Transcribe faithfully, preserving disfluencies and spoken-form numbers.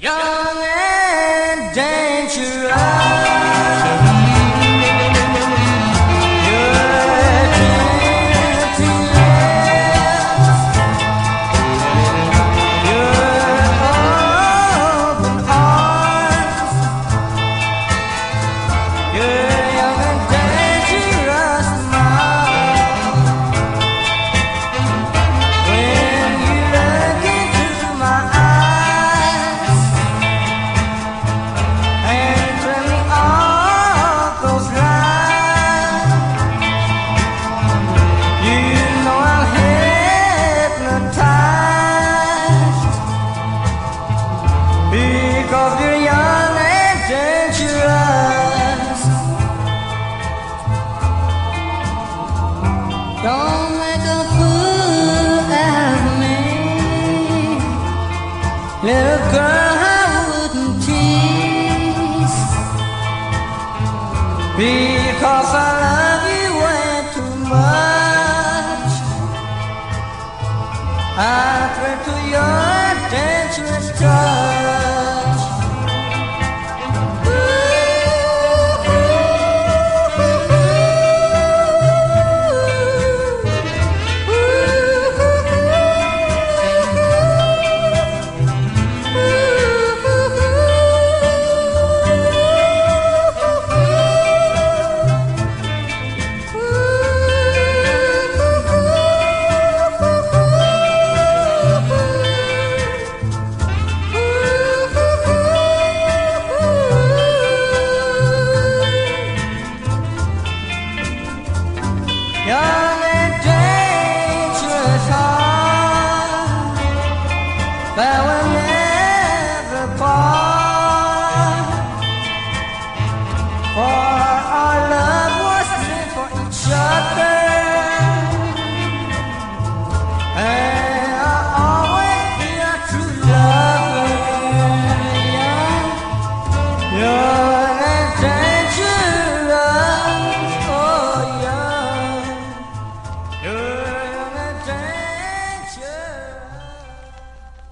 young and dangerous. Because you're young and dangerous. Don't make a fool out of me, little girl, I wouldn't tease. Because I love you way too much. I pray to your dangerous touch. Young and dangerous heart that will never part. For